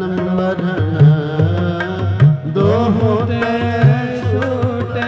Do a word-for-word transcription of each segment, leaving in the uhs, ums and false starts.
ਜਨਮ ਮਰਨ ਦੋਹੋਂ ਤੇ ਛੂਟੇ।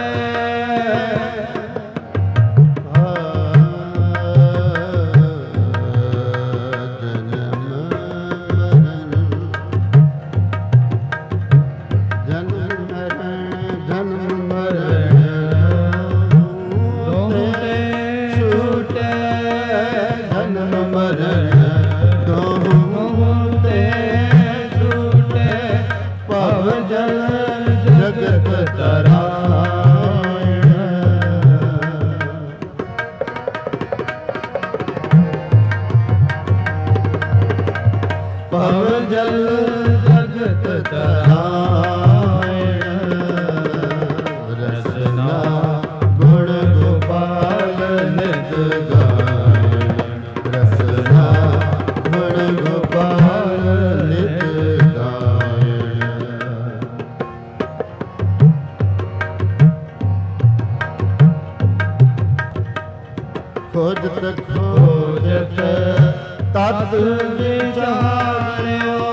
ਖੋਜਤ ਖੋਜਤ ਤਤ ਵਿਚਾਰਿਓ।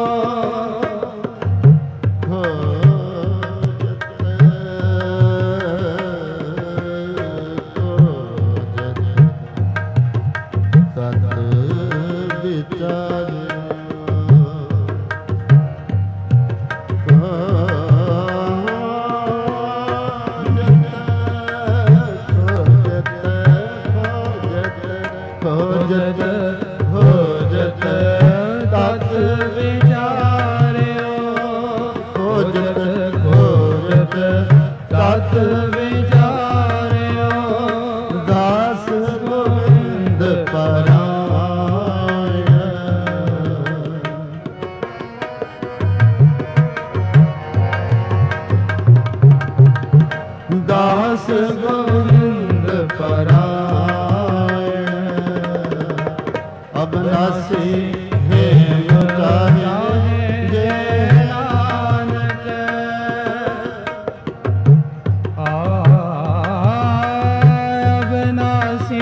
ਖੋਜਤ ਖੋਜਤ ਤਤ ਵਿਚਾਰਿਓ। ਖੋਜਤ ਖੋਜਤ ਤਤ ਵਿਚਾਰਿਓ। ਖੋਜਤ ਖੋਜਤ ਤਤ ਵਿਚਾਰਿਓ। ਦਾਸ ਗੋਬਿੰਦ ਪਰਾਇਣ। ਦਾਸ ਗੋਬਿੰਦ ਪਰਾਇਣ। ਅਬਨਾਸੀ ਹੇਮ ਚਾਹੇ ਜੇ ਨਾਨਕ। ਅਬਨਾਸੀ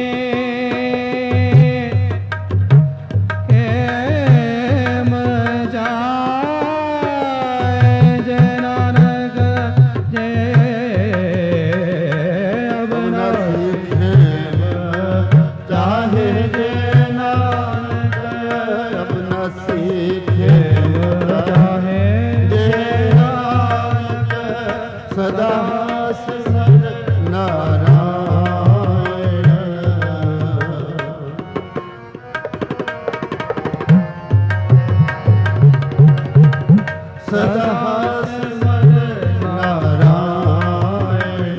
ਹੇਮ ਚਾਹੇ ਜੇ ਨਾਨਕ। ਜੇ ਅਬਨਾਸੀ ਹੇਮ ਚਾਹੇ ਜੇ ਸਦਾ ਸਿਮਰਤ ਨਾਰਾਇਣ। ਸਦਾ ਸਿਮਰਤ ਨਾਰਾਇਣ।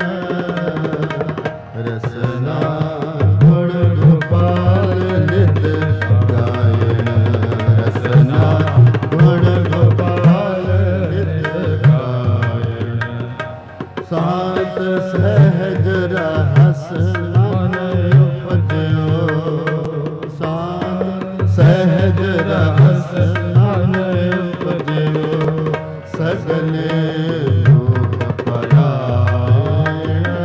ਰਸਨਾ ਗੁਣ ਗੋਪਾਲ ਨਿਤ ਗਾਇਣ। ਰਸਨਾ ਗੁਣ ਗੋਪਾਲ ਨਿਤ ਗਾਇਣ। ਸਾਤ ਸਹਿਜ ਰਹਸ ਮਨ ਉਪਜਿਓ। ਸਾਤ ਸਹਿਜ ਰਹਸ ਮਨ ਉਪਜਿਓ। ਸਗਲੇ ਰੂਪ ਪਰਾਇਣ।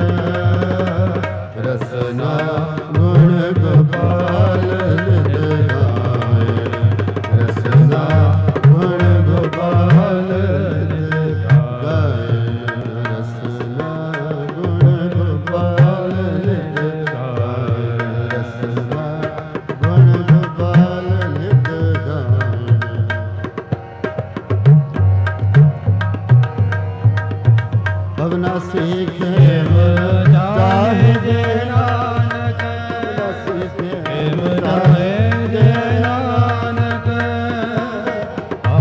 ਰਸਨਾ ਗੁਣ ਗੋਪਾਲ ਨਿਤ ਗਾਇਣ। ਰਸਨਾ ਗੁਣ ਗੋਪਾਲ ਨਿਤ ਗਾਇਣ। ਰਸਨਾ ਗੁਣ ਗੋਪਾਲ ਨਿਤ ਗਾਇਣ। ਰਸਨਾ ਗੁਣ ਗੋਪਾਲ ਨਿਤ ਗਾਇਣ। ਅਬਨਾਸੀ ਖੇਮ ਚਾਹੇ ਜੇ ਨਾਨਕ। ਅਬਨਾਸੀ ਖੇਮ ਚਾਹੇ ਜੇ ਨਾਨਕ। ਆ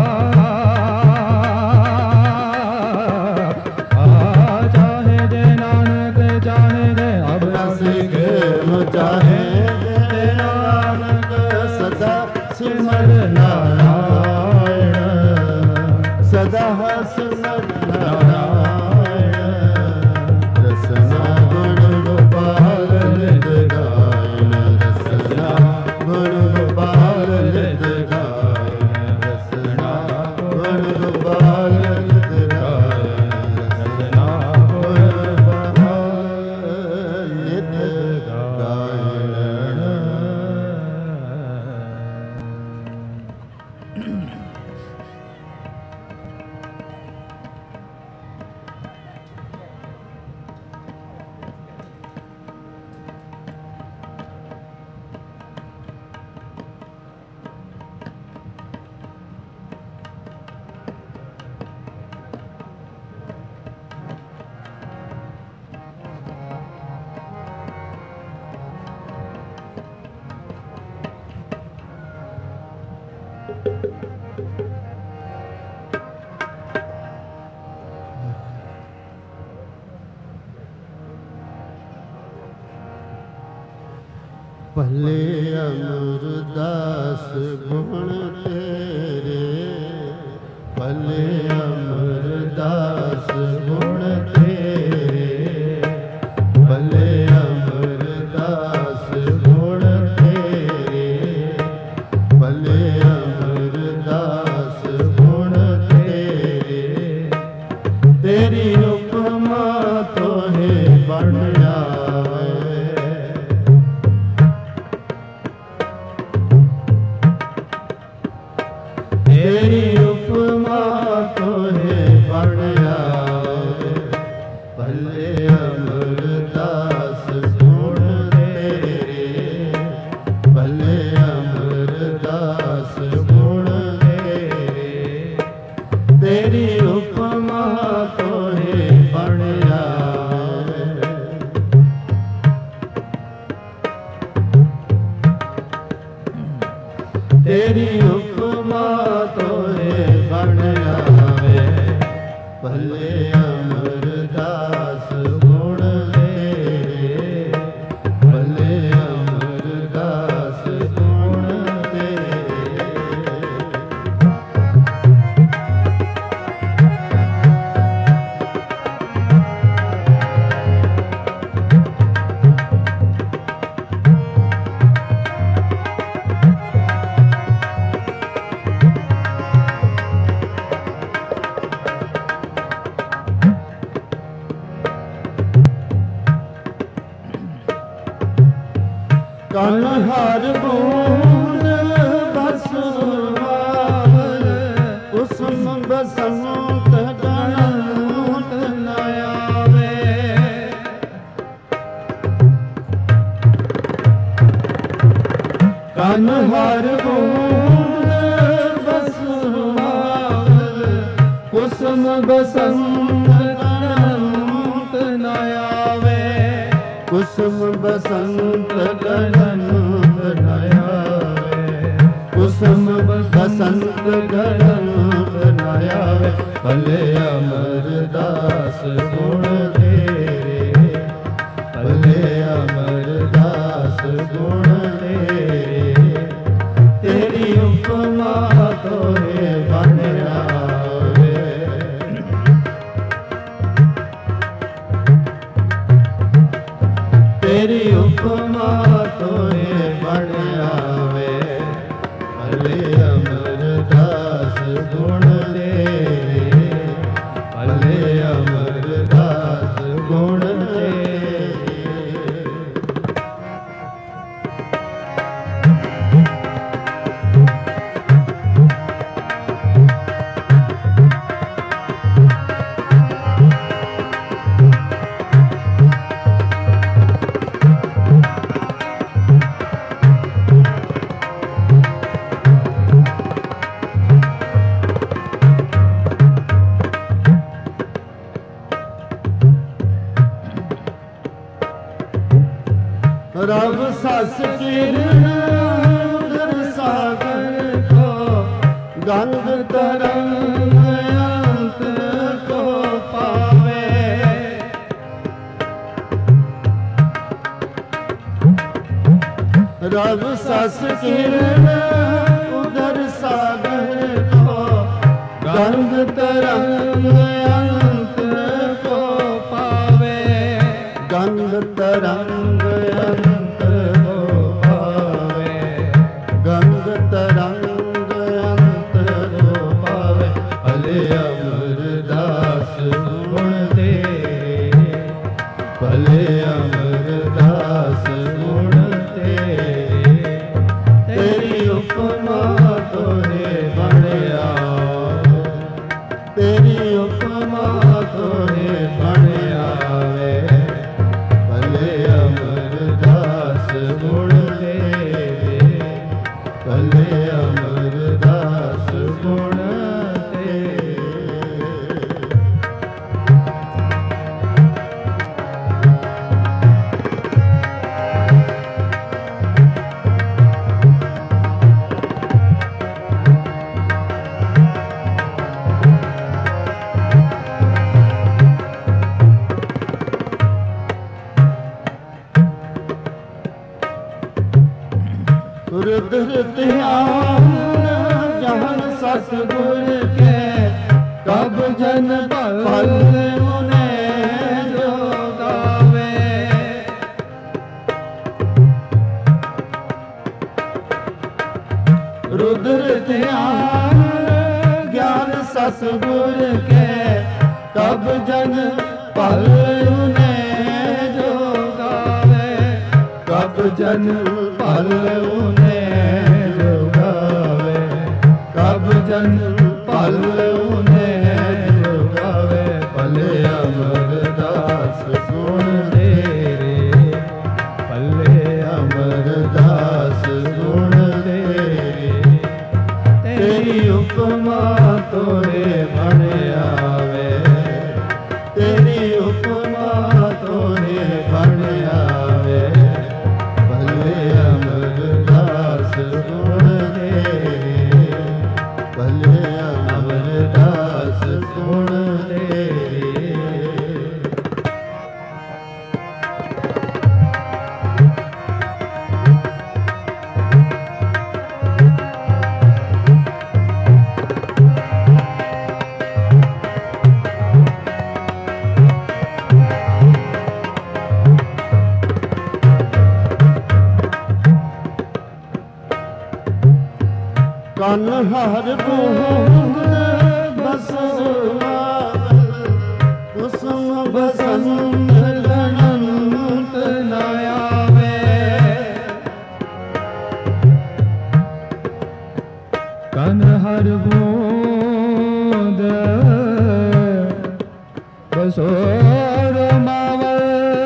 ਚਾਹੇ ਜੇ ਨਾਨਕ ਚਾਹੇ ਜੇ। ਅਬਨਾਸੀ ਖੇਮ ਚਾਹੇ ਜੇ ਨਾਨਕ। ਸਦਾ ਸਿਮਰ ਨਾਰਾਇਣ। ਸਦਾ ਸਿਮਰ ਨਾਰਾਇਣ। ਰਸਨਾ ਗੁਣ ਗੋਪਾਲ ਨਿਤ ਗਾਇਣ। ਰਸਨਾ ਗੁਣ ਗੋਪਾਲ ਨਿਤ ਗਾਇਣ। ਰਸਨਾ ਗੁਣ ਗੋਪਾਲ ਨਿਤ ਗਾਇਣ। ਰਸਨਾ ਗੁਣ ਗੋਪਾਲ ਨਿਤ ਗਾਇਣ। ਭਲੇ ਅਮਰਦਾਸ ਗੁਣ ਤੇਰੇ, ਭਲੇ ਅਮਰਦਾਸ ਗੁਣ ਤੇਰੇ, ਭਲੇ ਅਮਰਦਾਸ ਗੁਣ ਤੇਰੇ, ਭਲੇ ਅਮਰਦਾਸ ਗੁਣ ਤੇਰੇ, ਤੇਰੀ ਉਪਮਾ ਤੋਹੇ ਬਣ ਜਾਵੇ। ਤੇਰੀ ਉਪਮਾ ਤੋਹੇ ਬਣ ਜਾਵੇ, ਭਲੇ ਅਮਰਦਾਸ ਗੁਣ ਤੇਰੇ, ਭਲੇ ਅਮਰਦਾਸ ਗੁਣ ਤੇਰੇ, ਤੇਰੀ ਉਪਮਾ ਤੋਹੇ ਬਣ ਜਾਵੇ। ਤੇਰੀ ਉਪਮਾ ਤੋਹੇ ਬਣ ਜਾਵੇ, ਭਲੇ ਅਮਰਦਾਸ ਗੁਣ ਤੇਰੇ, ਭਲੇ ਅਮਰਦਾਸ ਗੁਣ ਤੇਰੇ। ਕਨ ਹਰ ਬੂੰਦ ਬਸਵਾਵਲ, ਉਸਮ ਬਸੰਤ ਗਣਤ ਨ ਆਵੇ। ਕਨ ਹਰ ਬੂੰਦ ਬਸਵਾਵਲ, ਉਸਮ ਬਸੰਤ ਗਣਤ ਨ ਆਵੇ। ਕੁਸਮ ਬਸੰਤ ਗਣਤ ਨ ਆਵੇ, ਕੁਸਮ ਬਸੰਤ ਗਣਤ ਨ ਆਵੇ। ਭਲੇ ਅਮਰਦਾਸ ਗੁਣ ਤੇਰੇ, ਭਲੇ ਅਮਰਦਾਸ ਗੁਣ ਤੇਰੇ, ਤੇਰੀ ਉਪਮਾ ਤੋਹੇ ਬਣ ਜਾਵੇ। ਤੇਰੀ ਉਪਮਾ ਤੋਹੇ ਬਣ ਆਵੇ, ਭਲੇ ਅਮਰਦਾਸ ਗੁਣ ਤੇਰੇ, ਭਲੇ ਅਮਰਦਾਸ ਗੁਣ ਤੇਰੇ। रव सस किरण उदर सागर को, गंग तरंग अंत को पावे। रव सस किरण उदर सागर को, गंग तरंग अंत को पावे। गंग तरंग अंत को पावे, गंग तरंग अंत को पावे। भले अमरदास गुण तेरे, भले अमरदास गुण तेरे, तेरी उपमा तोरे बण आवे, तेरी उपमा तोरे बण आवे। भले अमरदास गुण तेरे, भले अमरदास गुण तेरे। रुद्र ध्यान जहन सतगुर के कब जन फल उन्हें जो गावे। रुद्र ध्यान ज्ञान सतगुर के कब जन फल उन्हें जो गावे। कब जन फल उन्हें जो गावे। कब जन फल उन्हें जो गावे। भले अमरदास सुन तेरे। भले अमरदास सुन तेरे। तेरी उपमा तोरे बन आवे। तेरी उपमा तोरे बन आवे। भले अमरदास सुन तेरे। भले अमरदास सुन तेरे। कन हर बूंद बसवावल। कुसुम बसंत अनंत न आवे। कन हर बूंद बसोर मावल।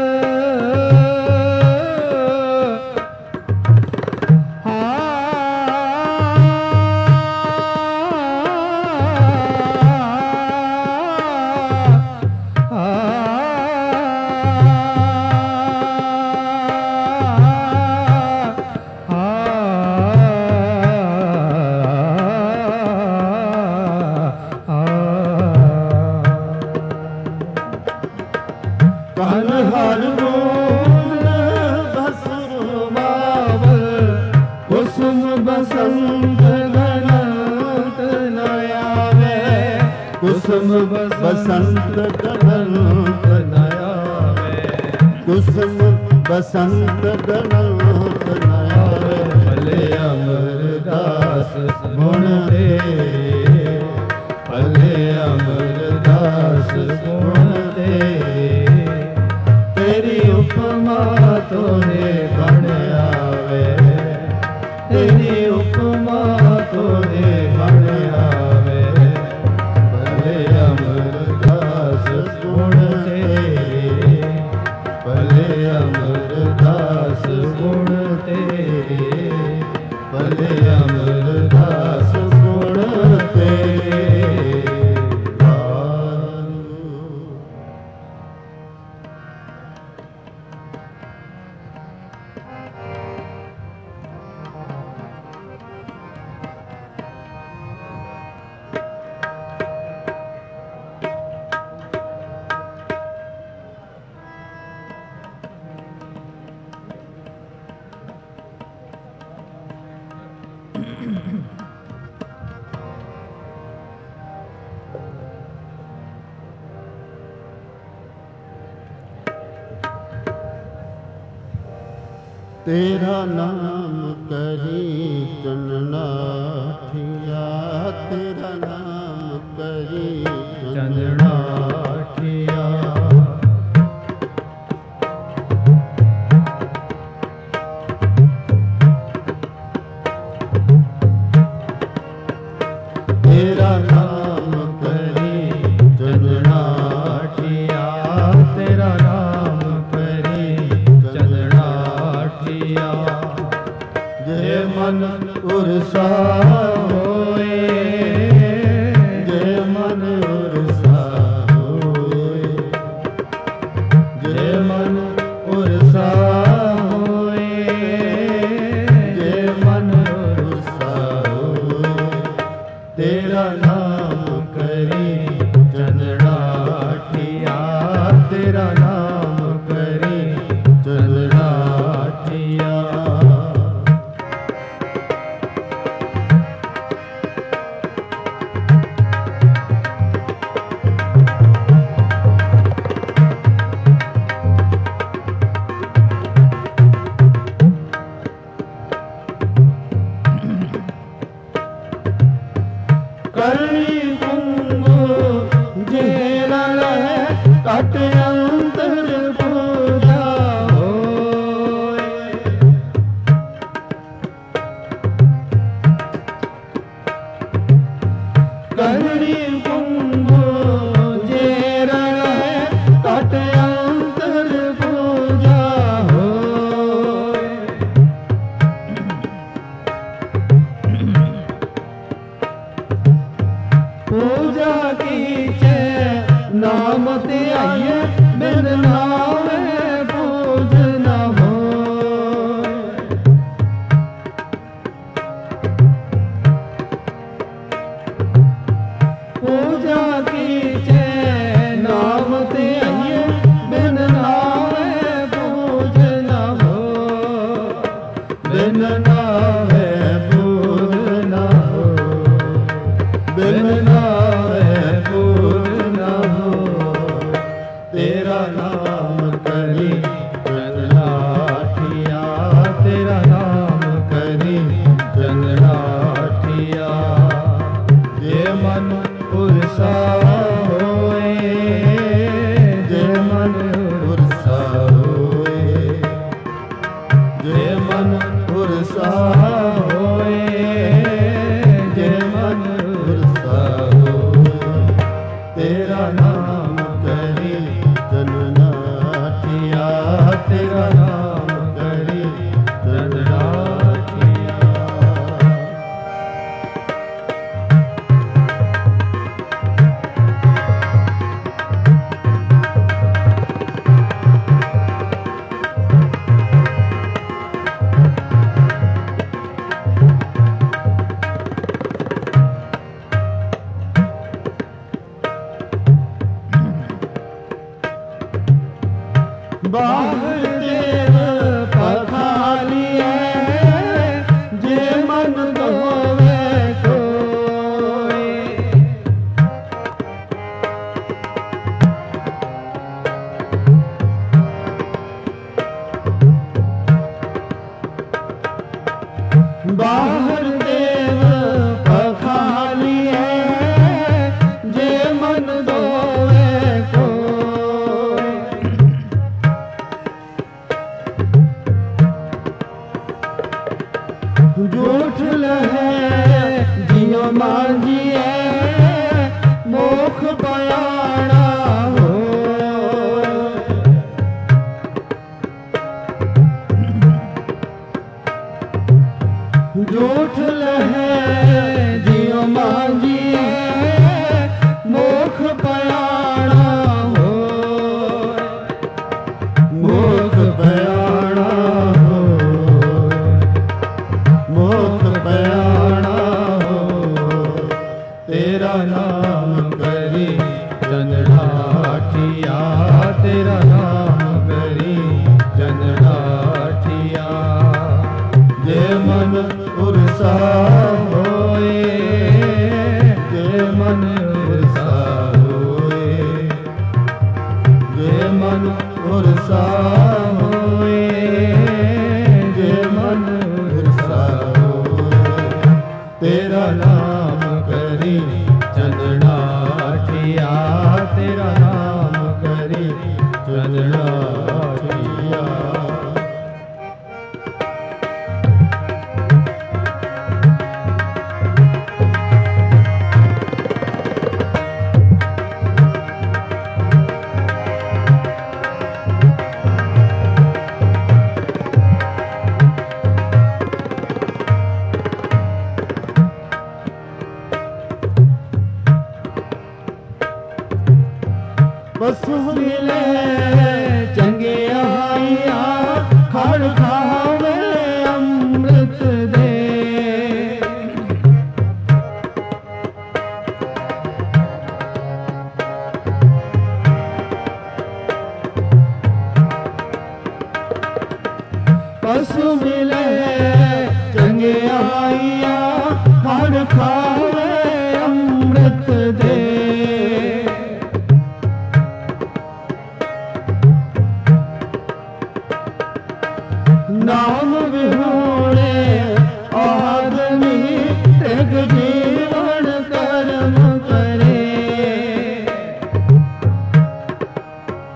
कन हर बूंद बसुरमावल। कुसुम बसंत अनंत न आवे। कुसुम बसंत अनंत न आवे। कुसुम बसंत अनंत न आवे। भले अमरदास गुण तेरे। भले अमरदास गुण तेरे। तेरी उपमा तोरे बन आवे। तेरी उपमा तोरे बन आवे। भले अमरदास गुण तेरे। भले अमरदास गुण तेरे। भले अमरदास गुण तेरे। तेरा नाम करी चंदनाठिया। तेरा नाम करी चंदनाठिया। तेरा नाम करी चंदनाठिया। तेरा नाम करी चंदनाठिया। जे मन उरसा होए। जे मन कट अंतर पूजा होए। करणी कुंभो जेरण कट अंतर पूजा होए। पूजा कीचे नाम ते आइए बिन नामे पूज न होए। पूजा कीचे नाम ते आइए बिन नामे पूज न होए। बिन नामे पूज न होए। बिन नामे पूज न होए। तेरा नाम करी जन्नाठिया। तेरा नाम करी जन्नाठिया। जे मन उर्सा होए। जे मन उर्सा होए। जे मन उर्सा होए। जे मन उर्सा होए। तेरा नाम करी जन्नाठिया। तेरा नाम करी जन्नाठिया। बाहर देव पखालिए। जे मन धोवे कोई। बाहर देव पखालिए। जे मन धोवे कोई। झूठ लहे जियो मांझिए। मोख बयाना होए। झूठ लहे जियो मांझिए। मोख बयाना होए। मोख बयाना होए। मोख बयाना होए। तेरा नाम करी जन्नाठिया। तेरा नाम करी जन्नाठिया। जे मन उर्सा होए। जे मन उर्सा होए। जे मन उर्सा होए। जे मन उर्सा होए। तेरा नाम करी जन्नाठिया। तेरा नाम करी जन्नाठिया। पशु मिले चंगे आइया। खड़ खावे अमृत दे। पशु मिले चंगे आइया। खड़ खावे अमृत दे। नाम विहूणे आदमी एक जीवन कर्म करे।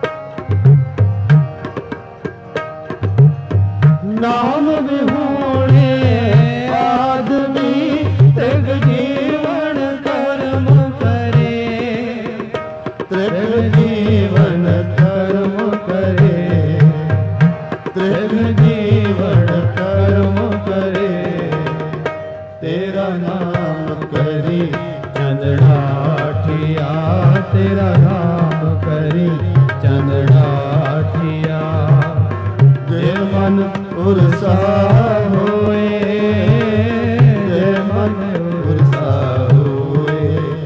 तेरा नाम करी चंदनाठिया। जे मन उरसा होए, जे मन उरसा होए,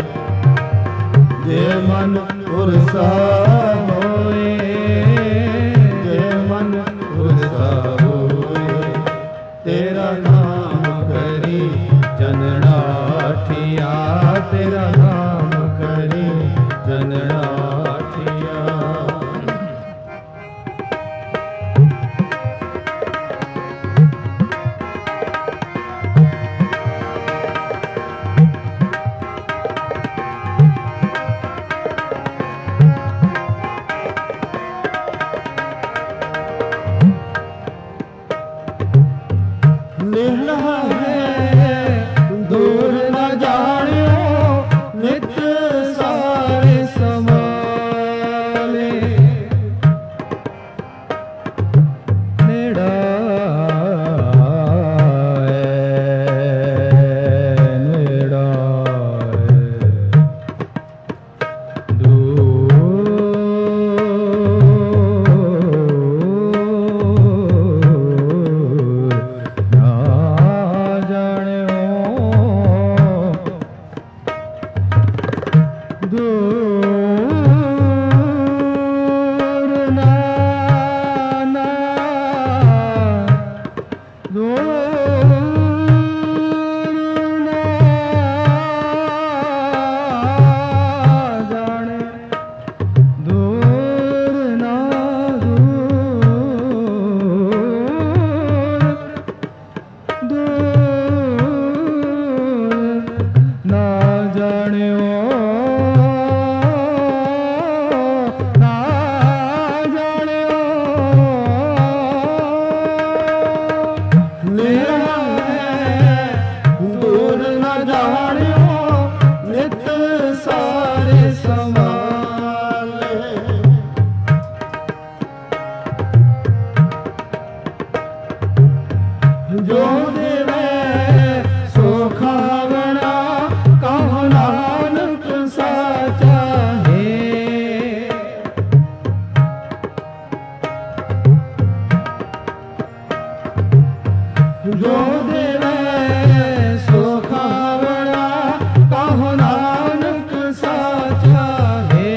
जे मन उरसा होए, जे मन उरसा होए, तेरा नाम करी चंदनाठिया, तेरा नाम करी चंदनाठिया। नेहा है दूर न जानियो, नित सारे समाले। नेड़ा नेड़ा दूर जो देवे सो खावना, कहो नानक साचा है। जो देवे सो खावना, कहो नानक साचा है,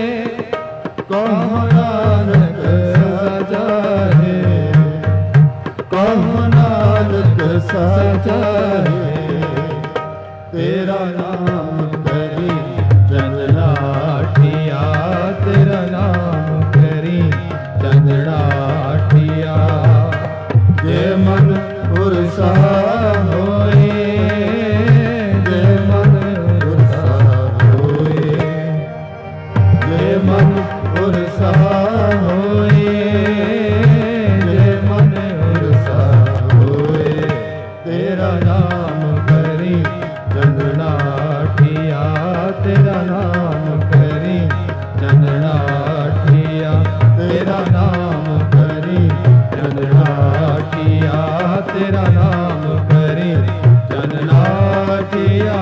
कहो नानक साचा है, कहो नानक साचा है। तेरा नाम करी चंदनाठिया, तेरा नाम करी चंदनाठिया। जे मन उरसा होए, जे मन उरसा होए, जे मन उरसा होए, जे मन उरसा होए, तेरा नाम करी चंदनाठिया, तेरा नाम करी चंदनाठिया, तेरा नाम करी चंदनाठिया, तेरा नाम करी चंदनाठिया।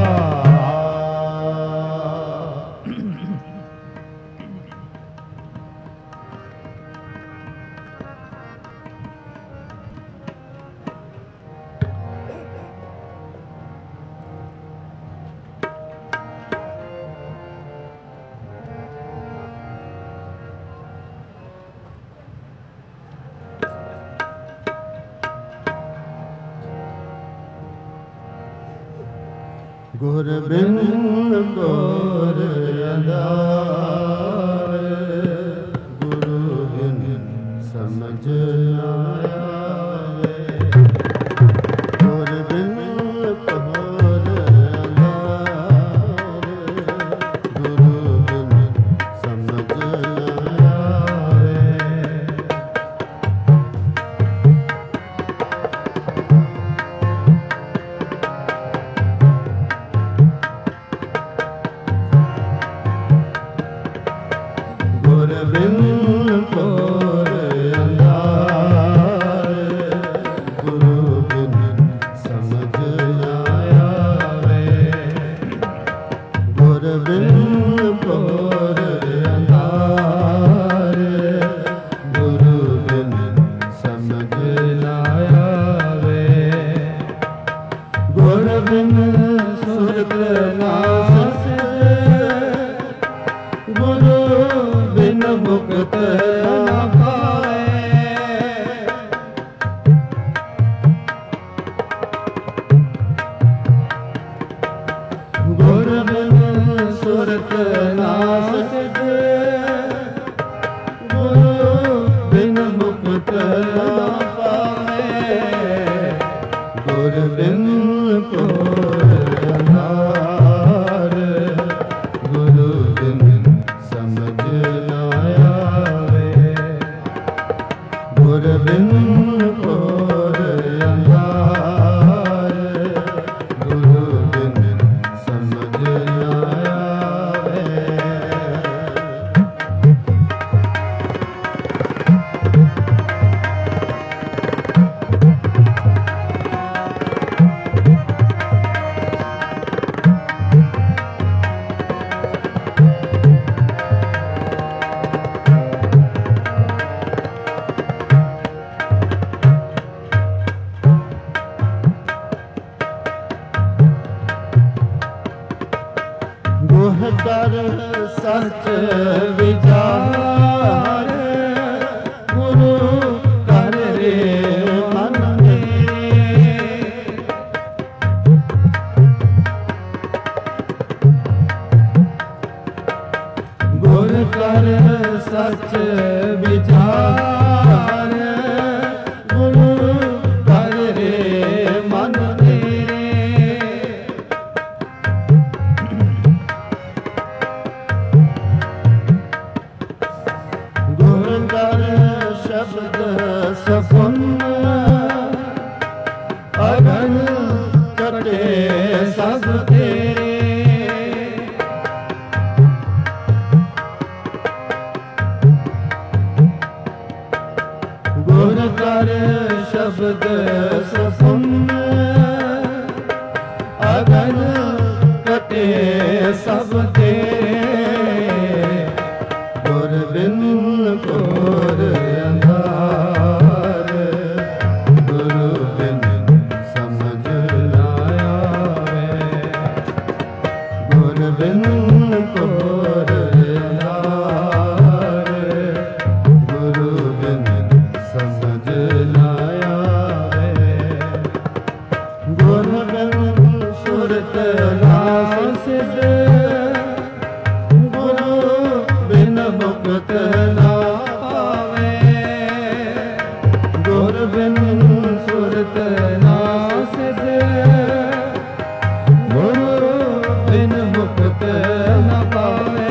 गुर बिन गुर अंधार, गुरु बिन समझ आया। गुर बिन घोर अंधार, गुरु बिन समझ आया। बिन घोर अंधार, गुरु बिन समझ आया वे। गुर बिन ਬਿਨ ਕੋਰ ਅੰਧਾਰ, ਗੁਰੂ ਬਿਨ ਸਮਝ ਨਾ ਆਵੇ। ਗੁਰ ਬਿਨ ਸੁਰਤ ਨਾ ਸਿਧ, ਗੁਰੂ ਬਿਨ ਮੁਕਤ ਨਾ ਪਾਵੇ। ਗੁਰ ਬਿਨ ਸੁਰਤ ਨਾ ਸਿਧ, ਗੁਰੂ ਬਿਨ ਮੁਕਤ ਨਾ ਪਾਵੇ। ਗੁਰ ਬਿਨ ਕੋਰ ਅੰਧਾਰ, ਗੁਰੂ ਬਿਨ ਸਮਝ ਨਾ ਆਵੇ। ਗੁਰ ਬਿਨ ਕੋਰ ਅੰਧਾਰ, ਗੁਰੂ ਬਿਨ ਸਮਝ ਨਾ ਆਵੇ। ਗੁਹ ਕਰ ਸਚ ਵਿਚਾਰ, ਗੁਰੂ ਕਰ ਰੇ ਮਨ ਮੇਰੇ। ਗੁਰ ਕਰ ਸਚ ਵਿਚਾਰ, ਗੁਰੂ ਕਰ ਰੇ ਮਨ ਮੇਰੇ। ਗੁਰ ਕਰ ਸ਼ਬਦ ਸਫੁੰਨ, ਅਗਨ ਕਟੇ ਸਭ ਤੇਰੇ। ਗੁਰ ਕਰ ਸ਼ਬਦ ਸਫੁੰਨ, ਅਗਨ ਕਟੇ ਸਭ ਤੇਰੇ। ਗੁਰ ਬਿਨ ਕੋਰ ਅੰਧਾਰ, ਗੁਰੂ ਬਿਨ ਸਮਝ ਨਾ ਆਵੇ। ਗੁਰ ਬਿਨ ਕੋਰ ਅੰਧਾਰ, ਗੁਰੂ ਬਿਨ ਸਮਝ ਨਾ ਆਵੇ। ਗੁਰ ਬਿਨ ਸੁਰਤ ਨਾ ਸਿਧ, ਗੁਰੂ ਬਿਨ ਮੁਕਤ ਨਾ ਪਾਵੇ। ਗੁਰ ਬਿਨ ਸੁਰਤ ਨਾ ਸਿਧ, ਗੁਰੂ ਬਿਨ ਮੁਕਤ ਨਾ ਪਾਵੇ।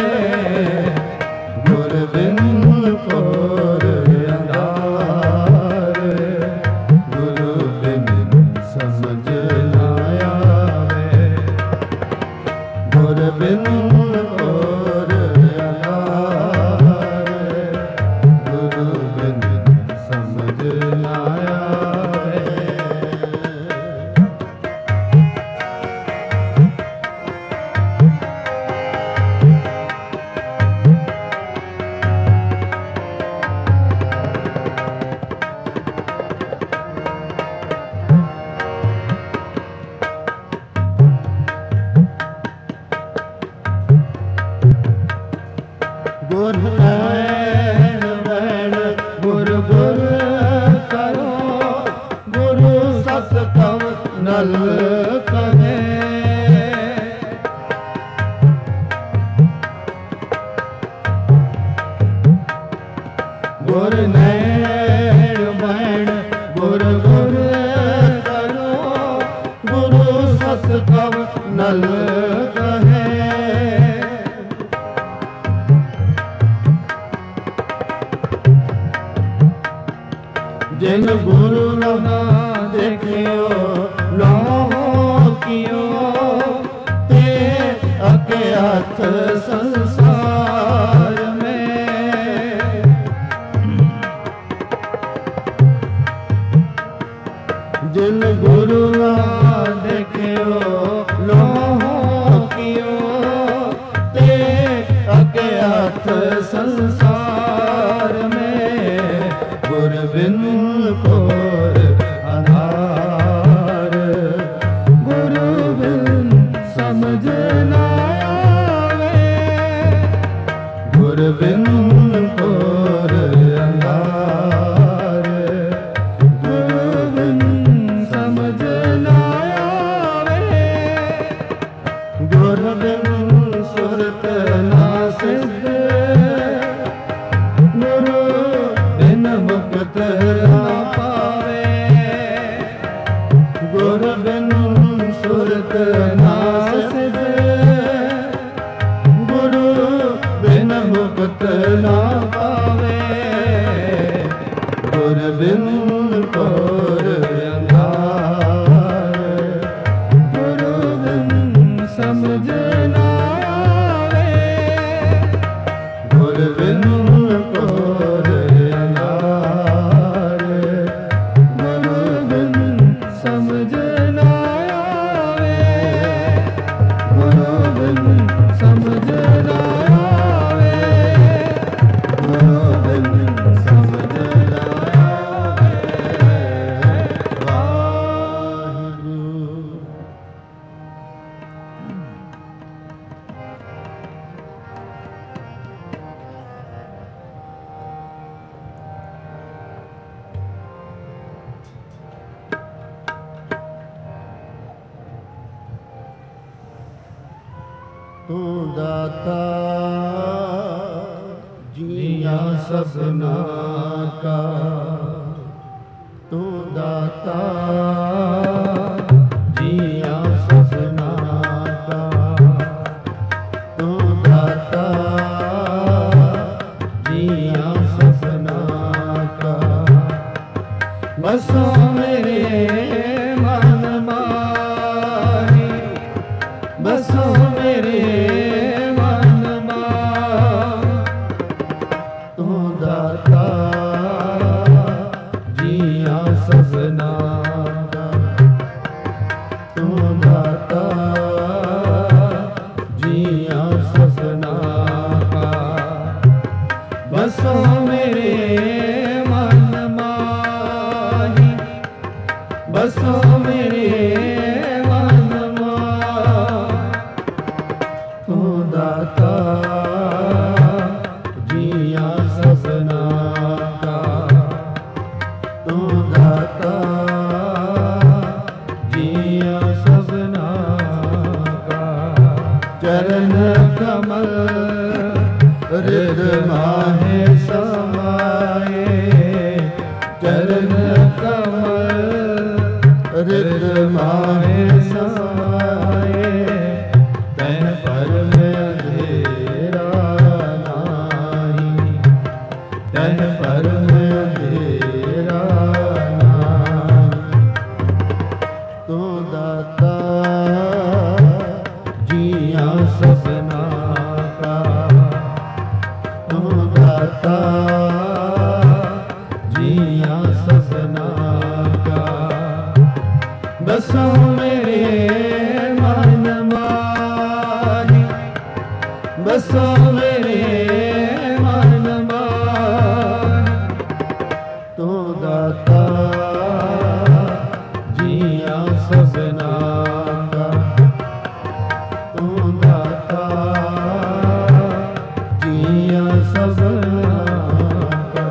ਗੁਰ ਬਿਨ ਕੋਰ ਅੰਧਾਰ, ਗੁਰੂ ਬਿਨ ਸਮਝ ਨਾ ਆਵੇ। ਗੁਰ ਬਿਨ ਕੋਰ ਅੰਧਾਰ, ਗੁਰੂ ਬਿਨ ਸਮਝ ਨਾ ਆਵੇ। ਗੁਰ ਐਨ ਵੈਣ ਗੁਰ ਗੁਰ ਕਰੋ, ਗੁਰੂ ਸਤ ਤਵ ਨਲ ਕਹੇ। ਗੁਰ ਨੈਣ ਵੈਣ ਗੁਰ ਗੁਰ ਕਰੋ, ਗੁਰੂ ਸਤ ਤਵ ਨਲ ਕਹੇ। ਜਿਨ ਗੁਰੂ ਨਾ ਦੇਖਿਓ ਲੋਹ ਕੀਓ, ਤੇ ਅਕੇ ਹੱਥ ਸੰਸਾਰ ਮੈਂ। ਜਿਨ ਗੁਰੂ ਨਾ ਦੇਖਿਓ ਲੋਹ ਕੀਓ, अथ संसार में गुर बिन घोर अंधार। गुरु बिन समझ न आवे, गुर बिन घोर अंधार। गुरु बिन समझ न आवे, गुर बिन सुरत ना सिद्ध। गुरु बिन मुक्त ना पावे, गुर बिन सुरत ना सिद्ध। गुरु बिन मुक्त ना पावे, गुर बिन घोर अंधार। गुरु बिन समझ ना आवे, गुर बिन घोर अंधार। गुरु बिन समझ ना आवे, गुरु बिन समझ ना आवे, गुरु बिन समझ ना आवे। वाहिगुरू। तू दाता जिया सबना का, तू दाता जिया सबना का, तू दाता जिया सबना का। बसो मेरे मन माही, बसो मेरे मन माही। तू दाता जिया सबना का, तू दाता जिया सबना का। बसो मेरे मन माही, बसो मेरे मन माही। तू दाता जिया सबना का, तू दाता जिया सबना का। चरण कमल हृद माहे समाए, चरण कमल हृद माहे समाए। तन पर में अंधेरा नाही, तन पर में अंधेरा नाही। तू दाता जिया सबना का, तू दाता जिया सबना का। बसो मेरे मन माही, बसो मेरे मन माही। तू दाता जिया सबना का, तू दाता जिया सबना का।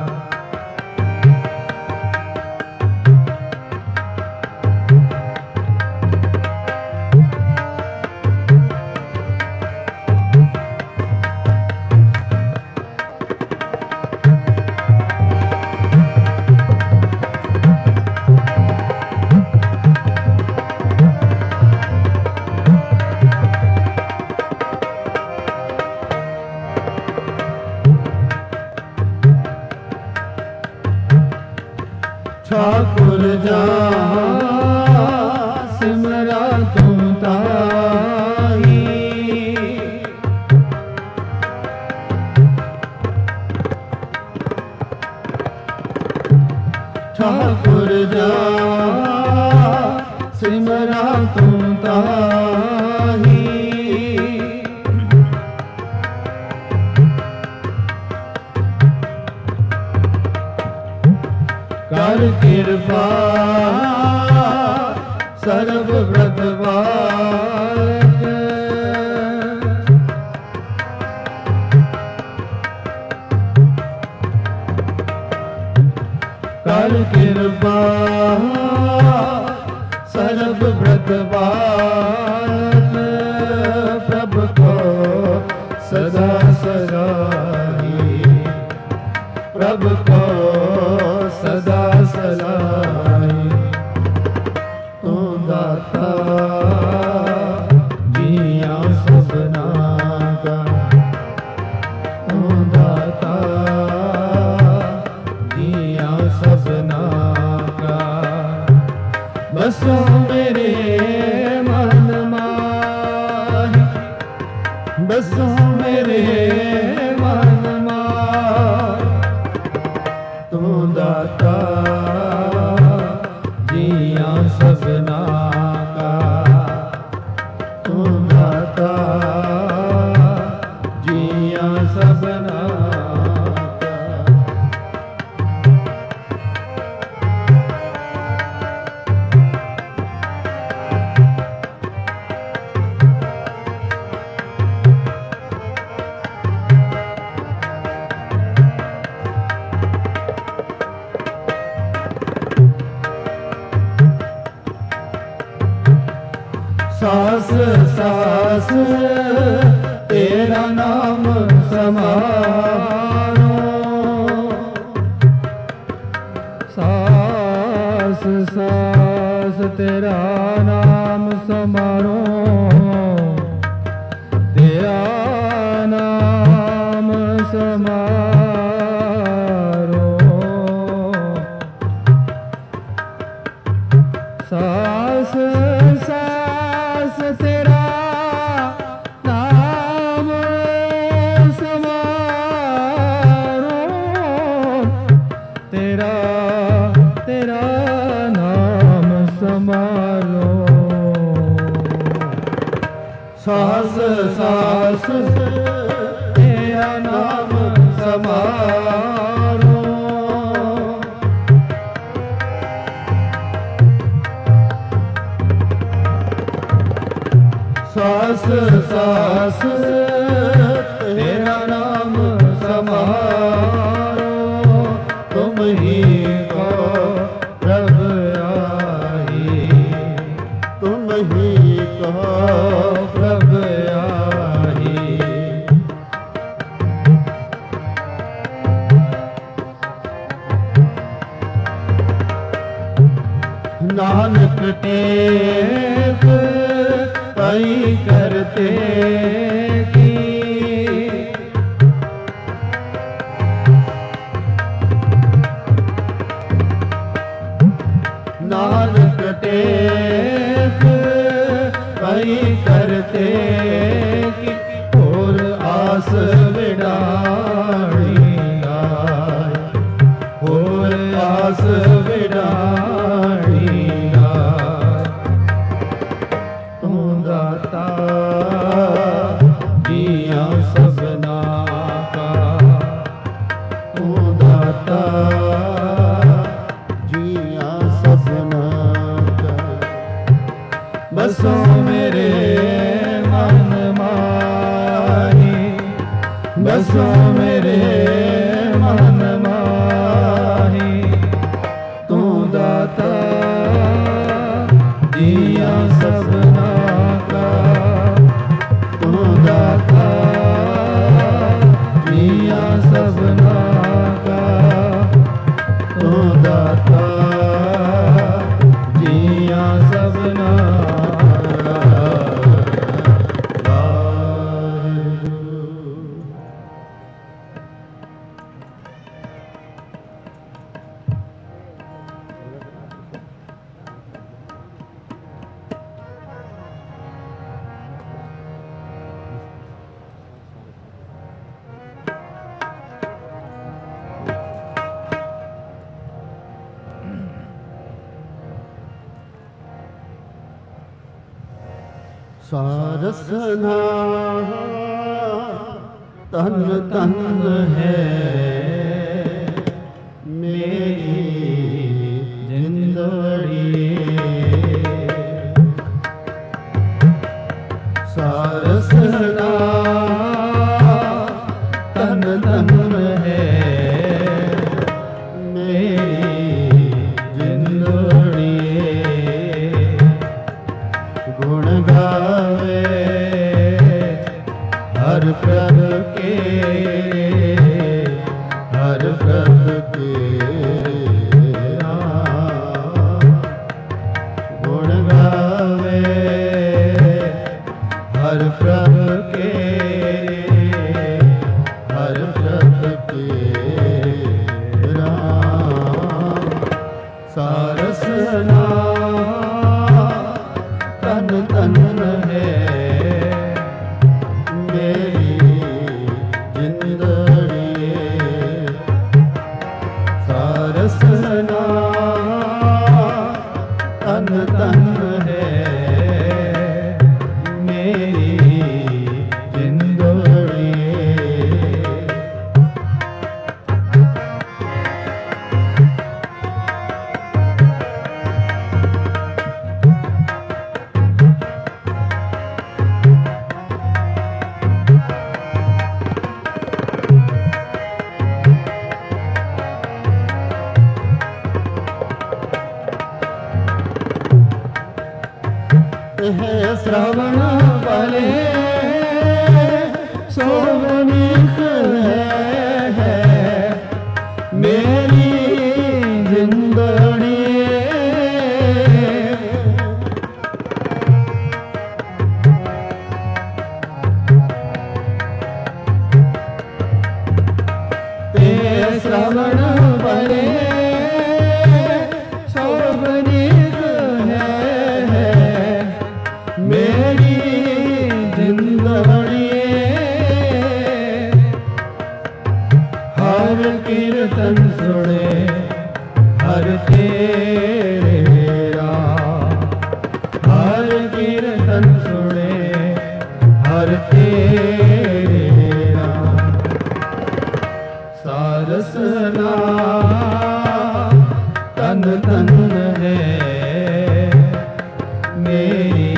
ठाकुर जहाँ सिमरा तुम ताही, ठाकुर जहाँ सिमरा तुम ताही। कृपा सर्व व्रतवालक कर कृपा सर्व व्रतवालक प्रभु को सदा सराही प्रभु को सदा सराही तू दाता जिया सबना का तू दाता जिया सबना का बसो मेरे मन माही बसो मेरे मन माही तू दाता जिया सबना का तू दाता जिया सबना का सास सास तेरा नाम समारो सास सास तेरा नाम समारो तेरा नाम समारो सास सास तेरा नाम समारो तेरा तेरा नाम समारो सास सास तेरा नाम समारो सास सास तेरा नाम समारो तुम ही को प्रभु आई तुम ही को प्रभु आई नानक टेक कई करते की नानक टेक कई करते की और आस विडाणी आय और आस विडाणी दाता जिया सबना का तू दाता जिया सबना का बसो मेरे मन माही बसो मेरे मन माही तू दाता जिया सबना जिया सबना का तू दाता जिया सबना सारसना तन तन है मेरी हर प्रभ के हर प्रभ के गुण गावे हर प्रभ के हर प्रभ के राम सारस नाम तन तन है मेरी जिंदड़ी सारस नाम तन तन है मेरी जिंदड़ी है श्रवण वाले सोवनिक है मेरी जिंदड़ी ते श्रवण वाले सोवनिक मेरी जिंदड़ी हर कीर्तन सुने हर तेरा हर कीर्तन सुने हर तेरा सारस नाम तन तन है मेरी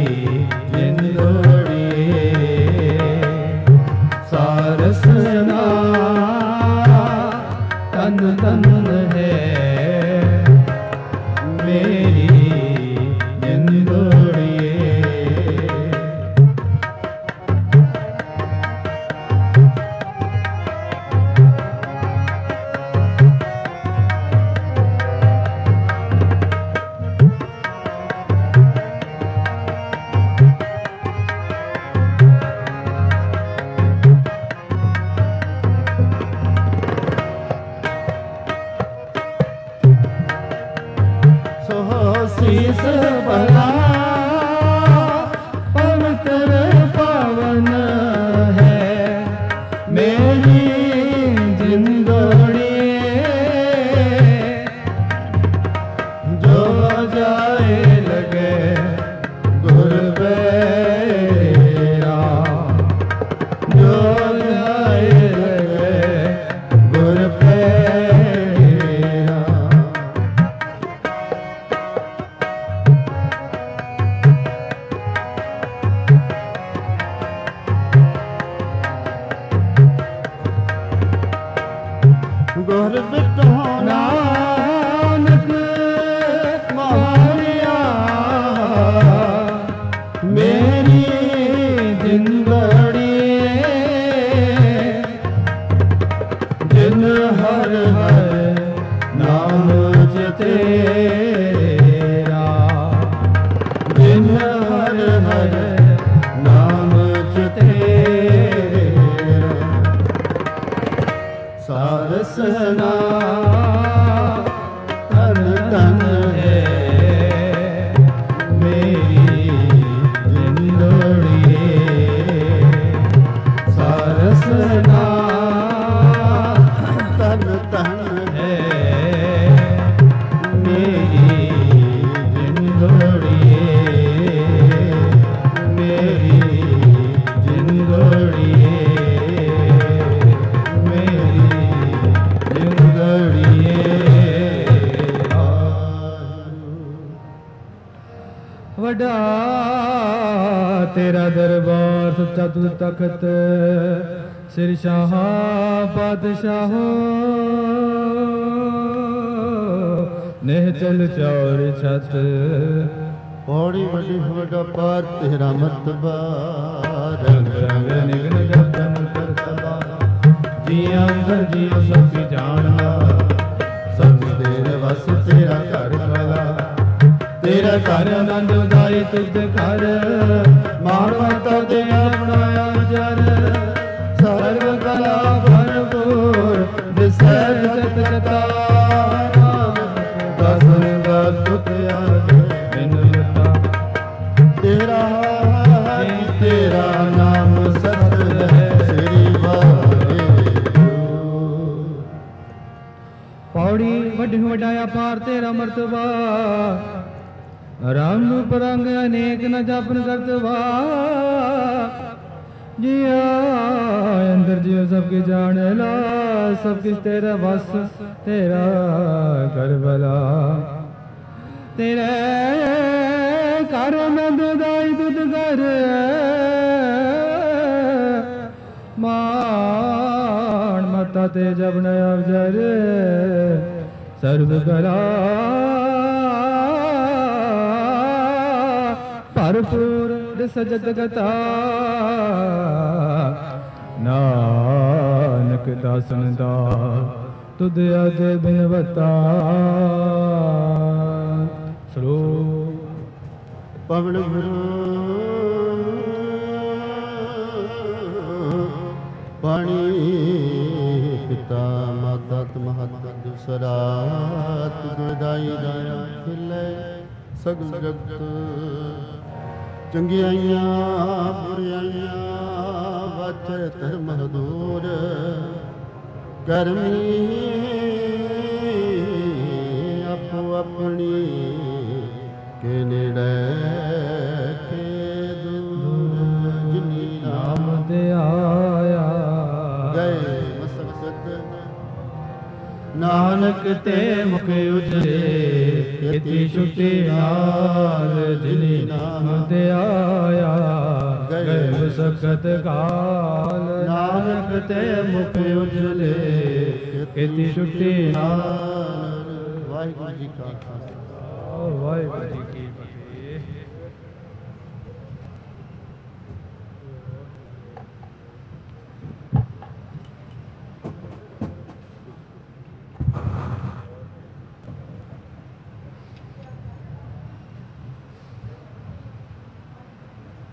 सारस नाम तन तन है मेरी जिंदड़ी शीस भला पवित्र पावन है मेरी जिंदड़ी जो जाए लगे गुर बेरा जो जाए लगे गुर बेरा गुरबित नानक मारिया मेरी जिंदड़ी जिन हर हर नाम तेरा जिन हर हर नाम तेरा सारस नाम तन तन है मेरी जिंदड़ी सारस नाम तन तन है मेरी जिंदड़ी मेरी जिंदड़ी वड्डा तेरा दरबार सच्चा तुझ तखत सिर शाह बादशाह नेह चल चौर छत ਪੌੜੀ ਵੱਡੀ ਵੱਡਾ ਪਾਰ ਤੇਰਾ ਮਰਤਬਾ ਰੰਗ ਰੰਗ ਨਿਗਨ ਜਪਨ ਕਰਤਬਾ ਜੀਆਂ ਅੰਦਰ ਜੀਉ ਸਭ ਕੀ ਜਾਣਦਾ ਸਭ ਤੇਰੇ ਵਸ ਤੇਰਾ ਘਰ ਭਲਾ ਤੇਰਾ ਘਰ ਆਨੰਦ ਉਦਾਈ ਤੁਧ ਘਰ ਮਾਣ ਮਤਾ ਦੇ ਬਣਾਇਆ ਜਰ ਸਰਬ ਕਲਾ ਭਰਪੂਰ ਦਿਸੈ ਜਗਤ ਜਤਾ ਦਸਨ ਦਾ ਤੁਤ ਆਗੇ ਮੈਨੂੰ ਲਤਾ ਤੇਰਾ ਤੇਰਾ ਨਾਮ ਸਤ ਹੈ ਸ੍ਰੀ ਵਾਹਿਗੁਰੂ। ਪੌੜੀ ਵੱਡੀ ਵਡਾਇਆ ਪਾਰ ਤੇਰਾ ਮਰਤਬਾ ਰੰਗ ਰੂਪ ਰੰਗ ਅਨੇਕ ਨ ਜਪਨ ਕਰਤਵਾ ਜਿਆ ਅੰਦਰ ਜਿਉ ਸਭ ਕੇ ਜਾਣ ਲਾ ਸਭ ਕਿਸ ਤੇਰਾ ਵਸ ਤੇਰਾ ਕਰ ਭਲਾ ਤੇਰੇ ਘਰ ਆਨੰਦ ਉਦਾਈ ਤੁਧ ਘਰ ਮਾਣ ਮਤਾ ਤੇ ਜਪਨ ਅਵਜਰ ਸਰਬ ਕਲਾ ਭਰਪੂਰ ਦਿਸ ਜਗਤਾ ਨਾਨਕ ਦਾਸਨ ਦਾ ਤੁਧ ਅਜੇ ਬਿਨਵਤਾ ਸਰੂਪ ਪਵਨ ਗੁਰੂ ਪਾਣੀ ਪਿਤਾ ਮਾਤਾ ਮਹਤ ਦੂਸਰਾ ਤੁਧ ਦਾਈ ਦਾਇਆ ਖਿਲੇ ਸਗਲ ਜਗਤ ਚੰਗਿਆਈਆਂ ਬੁਰਿਆਈਆਂ ਵਾਚੈ ਧਰਮ ਦੂਰ ਕਰਮੀ ਆਪੋ ਆਪਣੀ ਕੇ ਨੇੜੇ ਕੇ ਦੂਰ ਜਿਨੀ ਨਾਮ ਤੇ ਆਇਆ ਗਏ ਮਸਕਤ ਨਾਨਕ ਤੇ ਮੁਖ ਉਜਰੇ ਇਤੀ ਛੁੱਟੀ ਨਾਲ ਜਿਨੀ ਨਾਮ ਤੇ ਆਇਆ ਗਏ ਮਸਕਤ ਕਾਲ ਨਾਨਕ ਤੇ ਮੁਖ ਉਜਲੇ ਇਤੀ ਛੁੱਟੀ ਨਾਲ। ਵਾਹਿਗੁਰੂ ਜੀ ਕਾ ਖਾਲਸਾ ਵਾਹਿਗੁਰੂ ਜੀ